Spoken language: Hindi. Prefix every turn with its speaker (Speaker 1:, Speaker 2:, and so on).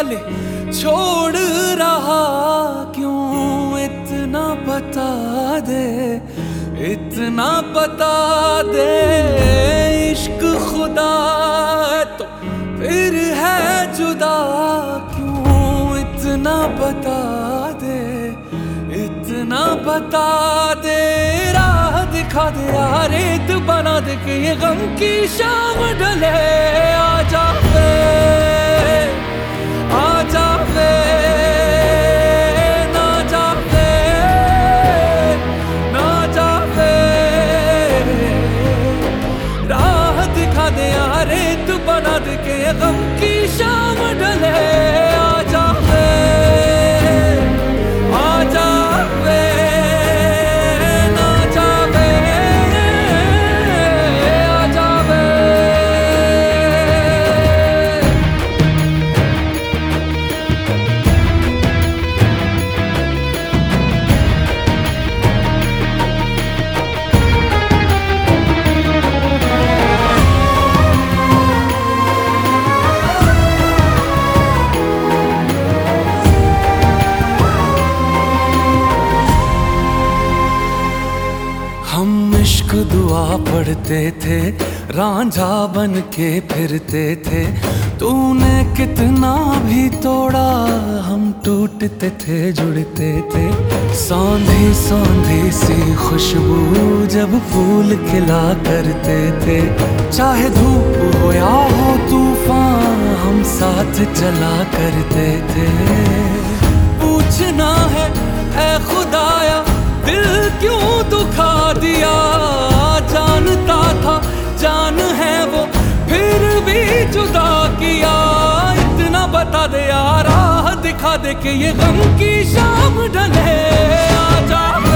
Speaker 1: वाले छोड़ रहा क्यों, इतना बता दे, इतना बता दे। इश्क खुदा तो फिर है जुदा क्यों, इतना बता दे, इतना बता दे। राह दिखा दे यार, रेत बना दे कि ये गम की शाम ढले। आजा वे, आजा वे, ना जा वे, ना जा वे। राह दिखा दे यार, रेत बना दे कि ये गम की शाम ढले। आजा वे, आजा वे, ना जा वे, आजा वे। हम इश्क दुआ पढ़ते थे, रांझा बन के फिरते थे। तूने कितना भी तोड़ा, हम टूटते थे जुड़ते थे। सौंधी सौंधी सी खुशबू जब फूल खिला करते थे। चाहे धूप हो या हो तूफान, हम साथ चला करते थे। पूछना है ऐ खुदाया, दिल क्यों दुखा दिया। जानता था जान है वो, फिर भी जुदा किया। इतना बता दे यार, राह दिखा दे कि ये गम की शाम ढले। आजा